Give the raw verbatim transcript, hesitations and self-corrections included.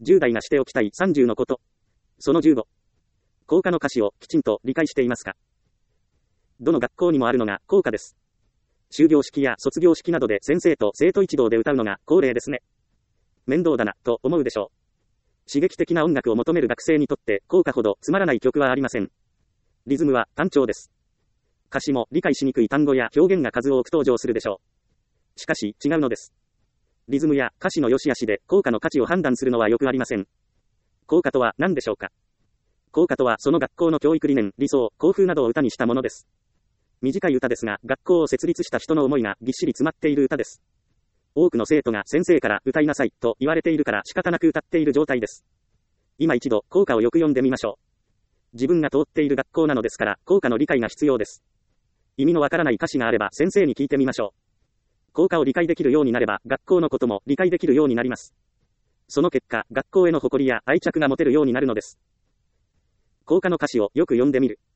じゅう代がしておきたいさんじゅうのこと。そのじゅうご。校歌の歌詞をきちんと理解していますか？どの学校にもあるのが校歌です。終業式や卒業式などで先生と生徒一同で歌うのが恒例ですね。面倒だな、と思うでしょう。刺激的な音楽を求める学生にとって校歌ほどつまらない曲はありません。リズムは単調です。歌詞も理解しにくい単語や表現が数多く登場するでしょう。しかし違うのです。リズムや歌詞の良し悪しで校歌の価値を判断するのはよくありません。校歌とは何でしょうか？校歌とはその学校の教育理念、理想、校風などを歌にしたものです。短い歌ですが、学校を設立した人の思いがぎっしり詰まっている歌です。多くの生徒が先生から歌いなさいと言われているから仕方なく歌っている状態です。今一度校歌をよく読んでみましょう。自分が通っている学校なのですから校歌の理解が必要です。意味のわからない歌詞があれば先生に聞いてみましょう。校歌を理解できるようになれば学校のことも理解できるようになります。その結果、学校への誇りや愛着が持てるようになるのです。校歌の歌詞をよく読んでみる。